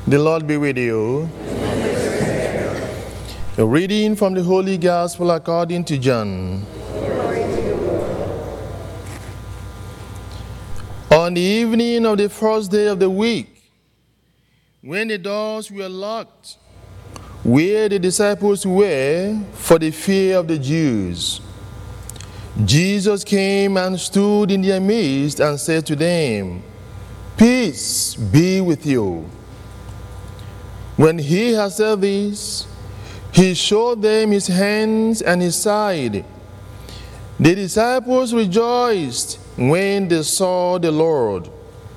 The Lord be with you. A reading from the Holy Gospel according to John. On the evening of the first day of the week, when the doors were locked, where the disciples were for the fear of the Jews, Jesus came and stood in their midst and said to them, "Peace be with you." When he had said this, he showed them his hands and his side. The disciples rejoiced when they saw the Lord.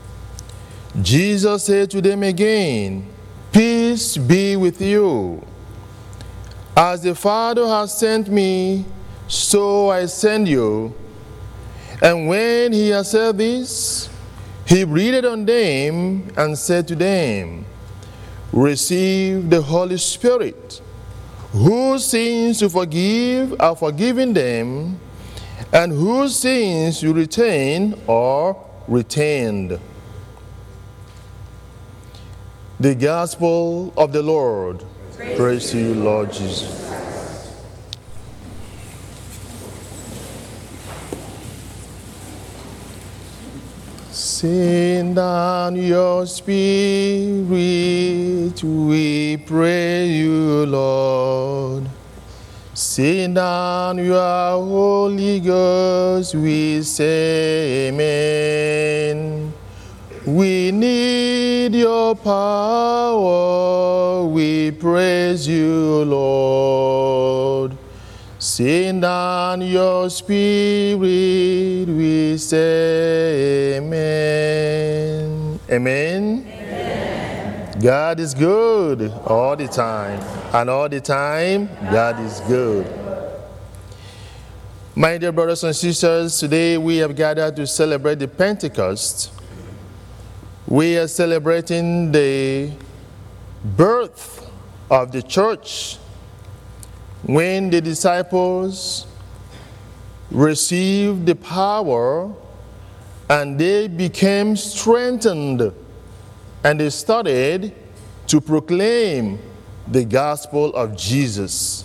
Jesus said to them again, "Peace be with you. As the Father has sent me, so I send you." And when he had said this, he breathed on them and said to them, "Receive the Holy Spirit. Whose sins you forgive are forgiven them, and whose sins you retain are retained." The Gospel of the Lord. Praise to you, Lord Jesus. Send down your Spirit, we pray you, Lord. Send down your Holy Ghost, we say amen. We need your power, we praise you, Lord. Send down your Spirit, we say amen. Amen. Amen. God is good all the time, and all the time, God is good. My dear brothers and sisters, today we have gathered to celebrate the Pentecost. We are celebrating the birth of the church, when the disciples received the power and they became strengthened and they started to proclaim the gospel of Jesus.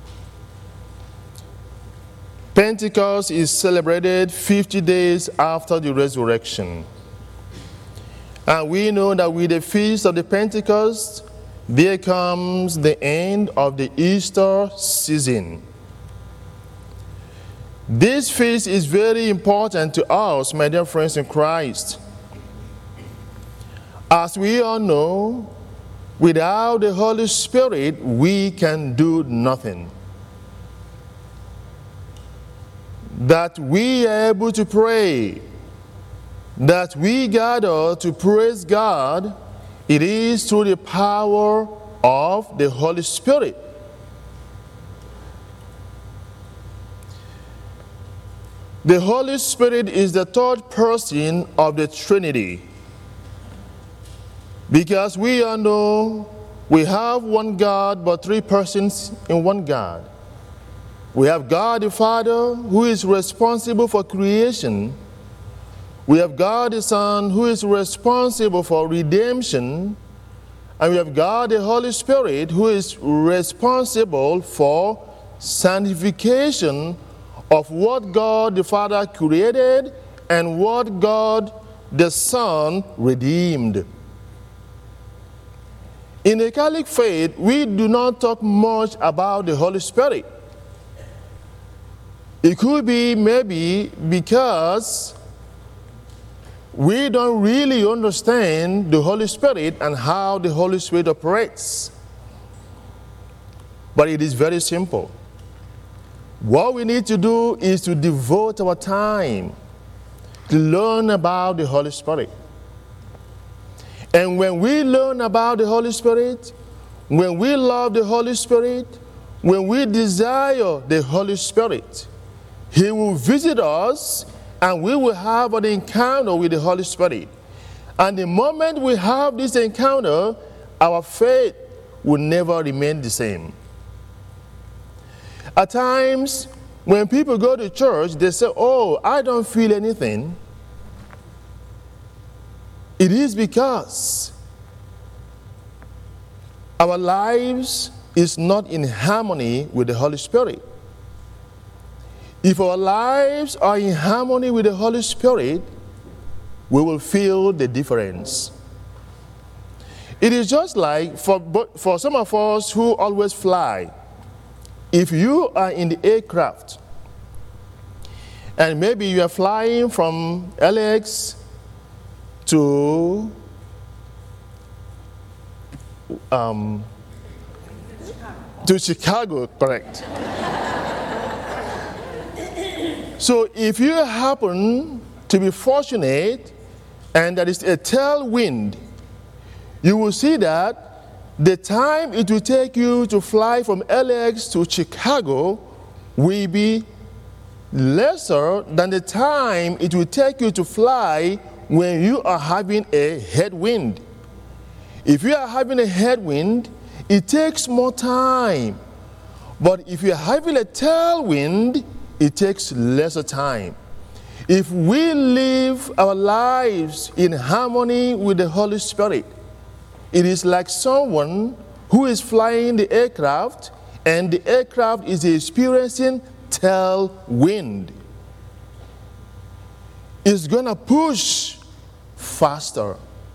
Pentecost is celebrated 50 days after the resurrection. And we know that with the feast of the Pentecost, there comes the end of the Easter season. This feast is very important to us, my dear friends in Christ. As we all know, without the Holy Spirit, we can do nothing. That we are able to pray, that we gather to praise God, it is through the power of the Holy Spirit. The Holy Spirit is the third person of the Trinity. Because we all know we have one God, but three persons in one God. We have God the Father, who is responsible for creation. We have God the Son, who is responsible for redemption. And we have God the Holy Spirit, who is responsible for sanctification of what God the Father created and what God the Son redeemed. In the Catholic faith, we do not talk much about the Holy Spirit. It could be maybe because we don't really understand the Holy Spirit and how the Holy Spirit operates. But it is very simple. What we need to do is to devote our time to learn about the Holy Spirit. And when we learn about the Holy Spirit, when we love the Holy Spirit, when we desire the Holy Spirit, He will visit us and we will have an encounter with the Holy Spirit. And the moment we have this encounter, our faith will never remain the same. At times, when people go to church, they say, "Oh, I don't feel anything." It is because our lives is not in harmony with the Holy Spirit. If our lives are in harmony with the Holy Spirit, we will feel the difference. It is just like for some of us who always fly. If you are in the aircraft, and maybe you are flying from LAX to Chicago, correct? So if you happen to be fortunate and there is a tailwind, you will see that the time it will take you to fly from LAX to Chicago will be lesser than the time it will take you to fly when you are having a headwind. If you are having a headwind, it takes more time. But if you are having a tailwind, it takes lesser time. If we live our lives in harmony with the Holy Spirit, it is like someone who is flying the aircraft and the aircraft is experiencing tailwind. It's going to push faster.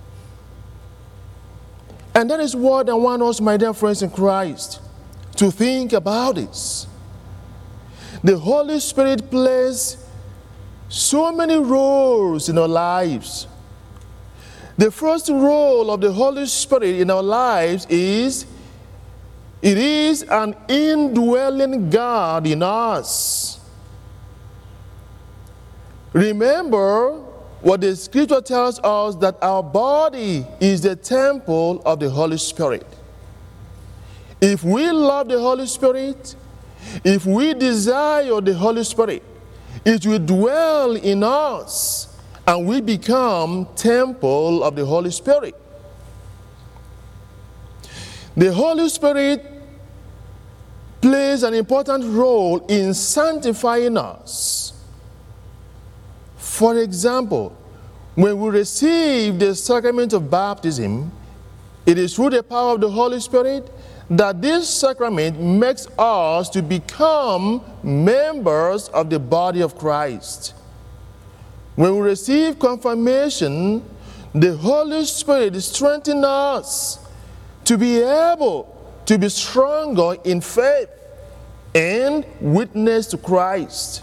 And that is what I want us, my dear friends in Christ, to think about this. The Holy Spirit plays so many roles in our lives. The first role of the Holy Spirit in our lives is it is an indwelling God in us. Remember what the scripture tells us, that our body is the temple of the Holy Spirit. If we love the Holy Spirit, if we desire the Holy Spirit, it will dwell in us and we become temple of the Holy Spirit. The Holy Spirit plays an important role in sanctifying us. For example, when we receive the sacrament of baptism, it is through the power of the Holy Spirit that this sacrament makes us to become members of the body of Christ. When we receive confirmation, the Holy Spirit strengthens us to be able to be stronger in faith and witness to Christ.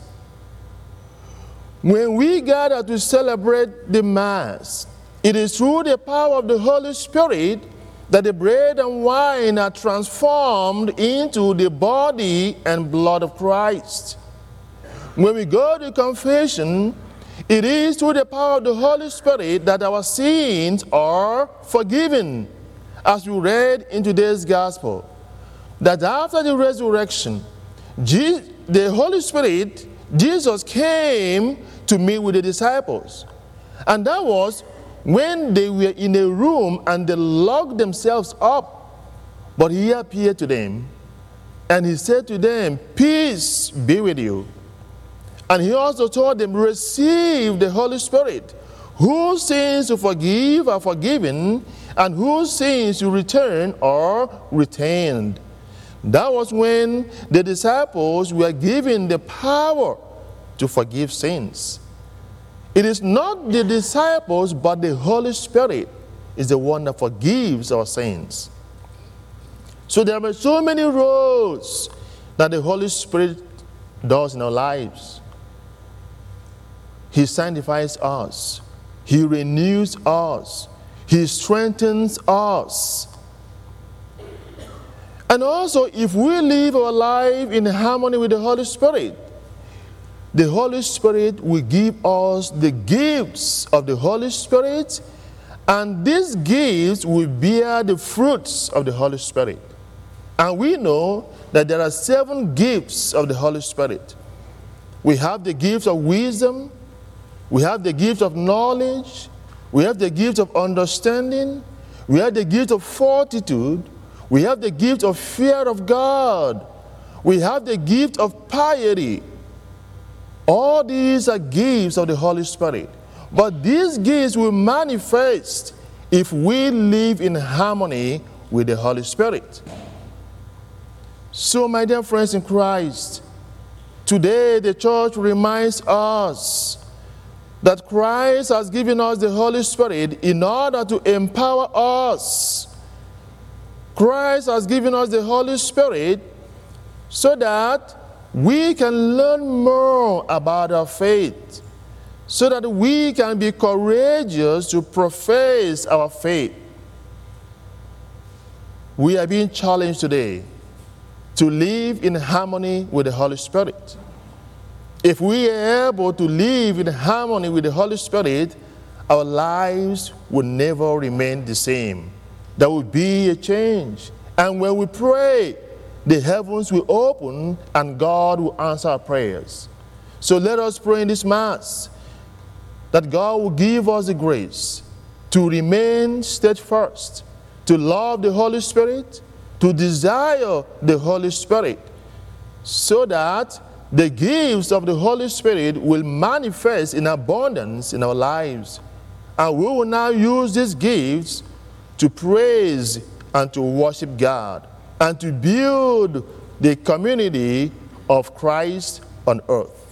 When we gather to celebrate the Mass, it is through the power of the Holy Spirit that the bread and wine are transformed into the body and blood of Christ. When we go to confession, it is through the power of the Holy Spirit that our sins are forgiven. As we read in today's gospel, that after the resurrection, the Holy Spirit, Jesus came to meet with the disciples. And that was when they were in a room and they locked themselves up. But he appeared to them and he said to them, "Peace be with you." And he also told them, "Receive the Holy Spirit. Whose sins you forgive are forgiven, and whose sins you return are retained." That was when the disciples were given the power to forgive sins. It is not the disciples, but the Holy Spirit is the one that forgives our sins. So there are so many roles that the Holy Spirit does in our lives. He sanctifies us. He renews us. He strengthens us. And also, if we live our life in harmony with the Holy Spirit will give us the gifts of the Holy Spirit, and these gifts will bear the fruits of the Holy Spirit. And we know that there are 7 gifts of the Holy Spirit. We have the gift of wisdom, we have the gift of knowledge, we have the gift of understanding, we have the gift of fortitude, we have the gift of fear of God, we have the gift of piety. All these are gifts of the Holy Spirit. But these gifts will manifest if we live in harmony with the Holy Spirit. So, my dear friends in Christ, today the church reminds us that Christ has given us the Holy Spirit in order to empower us. Christ has given us the Holy Spirit so that we can learn more about our faith, so that we can be courageous to profess our faith. We are being challenged today to live in harmony with the Holy Spirit. If we are able to live in harmony with the Holy Spirit, our lives will never remain the same. There will be a change. And when we pray, the heavens will open and God will answer our prayers. So let us pray in this Mass that God will give us the grace to remain steadfast, to love the Holy Spirit, to desire the Holy Spirit, so that the gifts of the Holy Spirit will manifest in abundance in our lives. And we will now use these gifts to praise and to worship God and to build the community of Christ on earth.